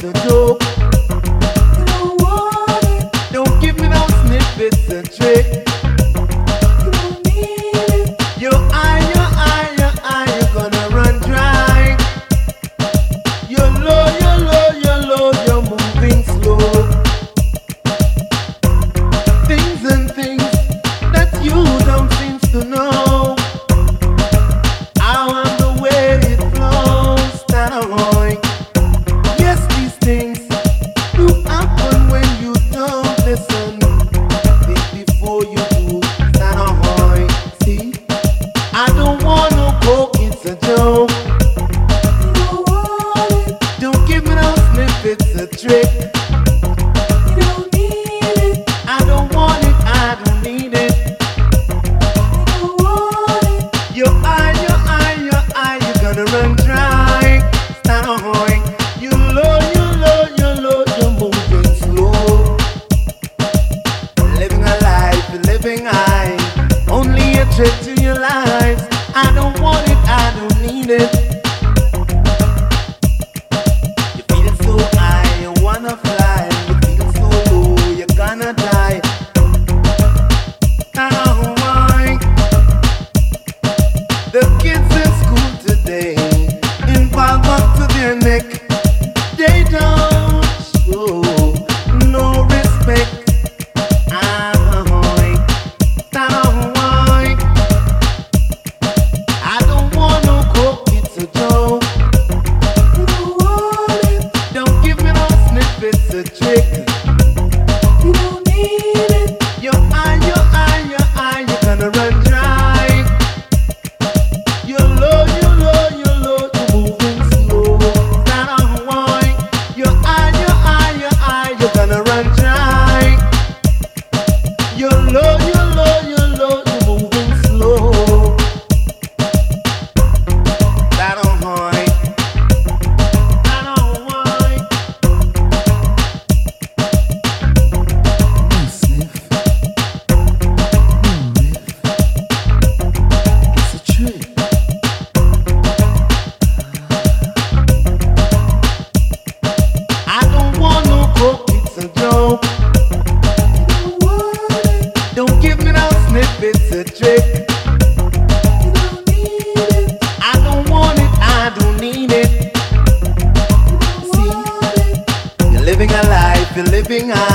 it's a joke. You don't want it. Don't give me no sniff, it's a trick. You don't need it. Your eye, you're gonna run dry. You're low, you're moving slow. Things and things that you don't seem to know. How and the way it flows, Tanaroy. Yes, these things do happen when you don't listen. Think before you do, Tanaroy. See, I don't want no coke, it's a joke. You don't want it. Don't give me no sniff, it's a trick. You don't need it. I don't want it, I don't need it. You don't want it. Your eye, you're gonna run dry. Stand ahoy. You're low, you're moving slow. Living a life, living high. Only a trick to your life. I don't want it, I don't need it. You feel so high, you wanna fly. You feel so low, you're gonna die. Stand ahoy. The kids in school today involved up to their neck. They don't show no respect. Ahoy, stand ahoy. I don't want no coke, it's a joke. You don't want it. Don't give me no sniff, it's a trick. You don't need it. Your eye, you're gonna run dry. You're low, you're moving slow. Stand ahoy. Your eye, you're gonna run dry. You're low, you're moving slow. Stand ahoy. Stand ahoy. No sniff. No riff. It's a trick. I don't want no coke, it's a joke. You don't want it. Don't give me no sniff, it's a trick. You don't need it. I don't want it, I don't need it. You don't want it. You're living a life, you're living high.